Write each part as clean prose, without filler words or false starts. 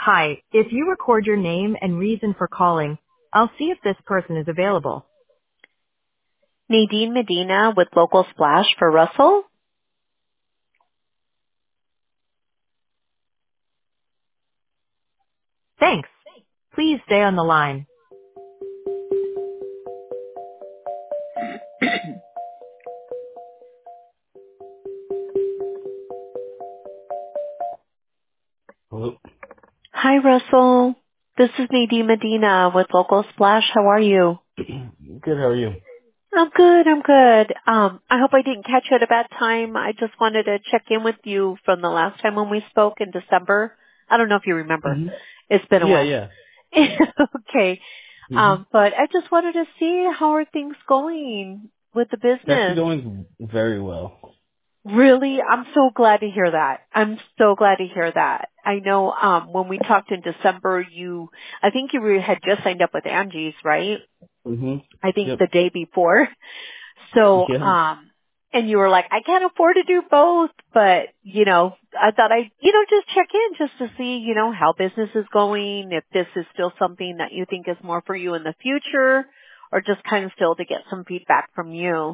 Hi, if you record your name and reason for calling, I'll see if this person is available. Nadine Medina with Local Splash for Russell. Thanks. Please stay on the line. Hello. Hi, Russell. This is Nadine Medina with Local Splash. How are you? Good, how are you? I'm good. I'm good. I hope I didn't catch you at a bad time. I just wanted to check in with you from the last time when we spoke in December. I don't know if you remember. hmm It's been a Yeah, while. yeah. Okay. hmm But I just wanted to see how are things going with the It's actually business. going very well. Really? I'm so glad to hear that. I'm so glad to hear that. I know when we talked in December, I think you had just signed up with Angie's, right? hmm I think Yep. the day before. So, Yeah. and you were like, I can't afford to do both, but, I thought just check in just to see, how business is going, if this is still something that you think is more for you in the future, or just kind of still to get some feedback from you.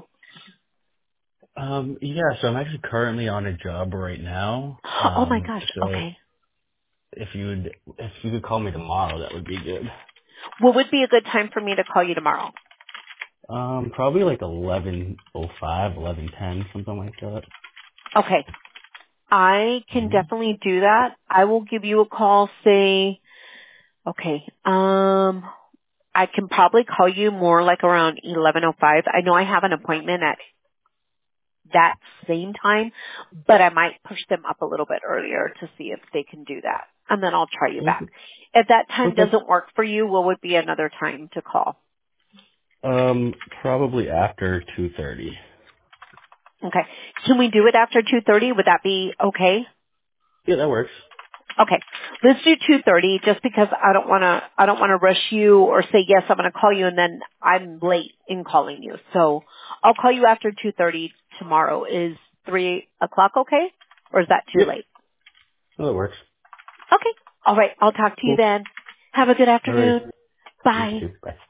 Yeah, so I'm actually currently on a job right now. Oh my gosh. So Okay. if you could call me tomorrow, that would be good. What would be a good time for me to call you tomorrow? Probably like 11:05, 11:10, something like that. Okay. I can hmm definitely do that. I will give you a call, say, okay, I can probably call you more like around 11:05. I know I have an appointment at that same time, but I might push them up a little bit earlier to see if they can do that. And then I'll try you back. Okay. If that time Okay. doesn't work for you, what would be another time to call? Probably after 2:30. Okay. Can we do it after 2:30? Would that be okay? Yeah, that works. Okay. Let's do 2:30 just because I don't want to rush you or say yes, I'm going to call you and then I'm late in calling you. So I'll call you after 2:30 tomorrow. Is 3 o'clock okay? Or is that too Yep. late? Oh, that works. Okay. All right. I'll talk to you Cool. then. Have a good All right. afternoon. You Bye. too. Bye.